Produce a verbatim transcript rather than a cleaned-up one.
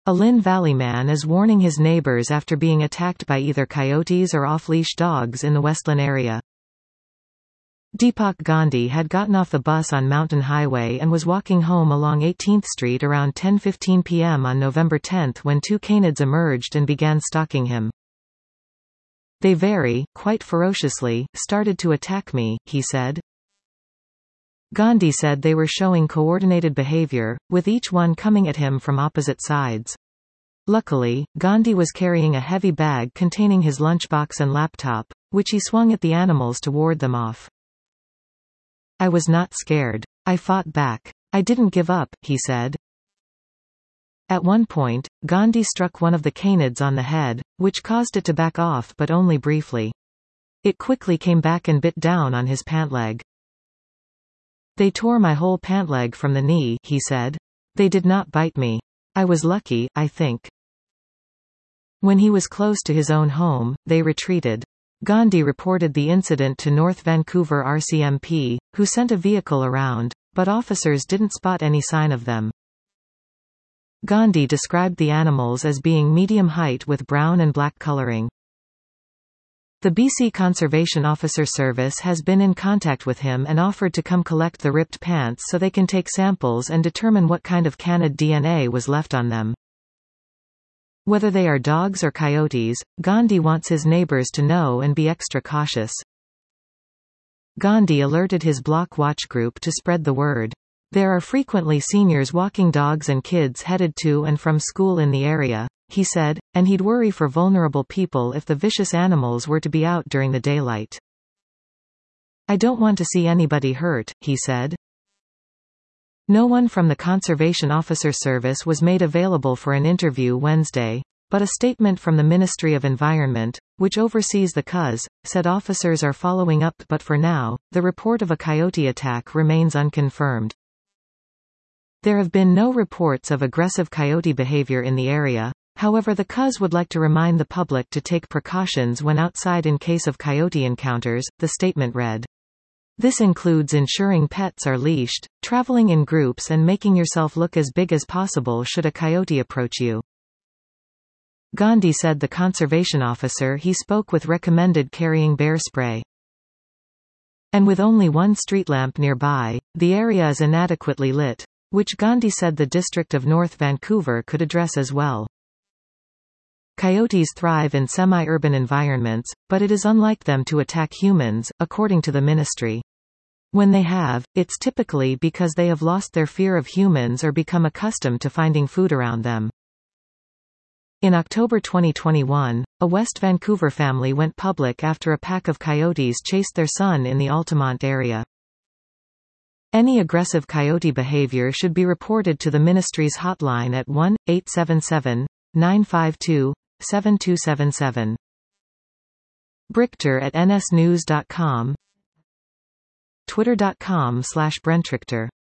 A Lynn Valley man is warning his neighbors after being attacked by either coyotes or off-leash dogs in the Westland area. Deepak Gandhi had gotten off the bus on Mountain Highway and was walking home along eighteenth street around ten fifteen p m on November tenth when two canids emerged and began stalking him. They very, quite ferociously, started to attack me, he said. Gandhi said they were showing coordinated behavior, with each one coming at him from opposite sides. Luckily, Gandhi was carrying a heavy bag containing his lunchbox and laptop, which he swung at the animals to ward them off. I was not scared. I fought back. I didn't give up, he said. At one point, Gandhi struck one of the canids on the head, which caused it to back off but only briefly. It quickly came back and bit down on his pant leg. They tore my whole pant leg from the knee, he said. They did not bite me. I was lucky, I think. When he was close to his own home, they retreated. Gandhi reported the incident to North Vancouver R C M P, who sent a vehicle around, but officers didn't spot any sign of them. Gandhi described the animals as being medium height with brown and black coloring. The B C Conservation Officer Service has been in contact with him and offered to come collect the ripped pants so they can take samples and determine what kind of canid D N A was left on them. Whether they are dogs or coyotes, Gandhi wants his neighbors to know and be extra cautious. Gandhi alerted his block watch group to spread the word. There are frequently seniors walking dogs and kids headed to and from school in the area, he said, and he'd worry for vulnerable people if the vicious animals were to be out during the daylight. I don't want to see anybody hurt, he said. No one from the Conservation Officer Service was made available for an interview Wednesday, but a statement from the Ministry of Environment, which oversees the C U S, said officers are following up, but for now, the report of a coyote attack remains unconfirmed. There have been no reports of aggressive coyote behavior in the area. However, the C U S would like to remind the public to take precautions when outside in case of coyote encounters, the statement read. This includes ensuring pets are leashed, traveling in groups and making yourself look as big as possible should a coyote approach you. Gandhi said the conservation officer he spoke with recommended carrying bear spray. And with only one street lamp nearby, the area is inadequately lit, which Gandhi said the District of North Vancouver could address as well. Coyotes thrive in semi-urban environments, but it is unlike them to attack humans, according to the ministry. When they have, it's typically because they have lost their fear of humans or become accustomed to finding food around them. In October twenty twenty-one, a West Vancouver family went public after a pack of coyotes chased their son in the Altamont area. Any aggressive coyote behavior should be reported to the ministry's hotline at one eight seven seven, nine five two, seven two seven seven. Brichter at n s news dot com, twitter dot com slash Brentrichter.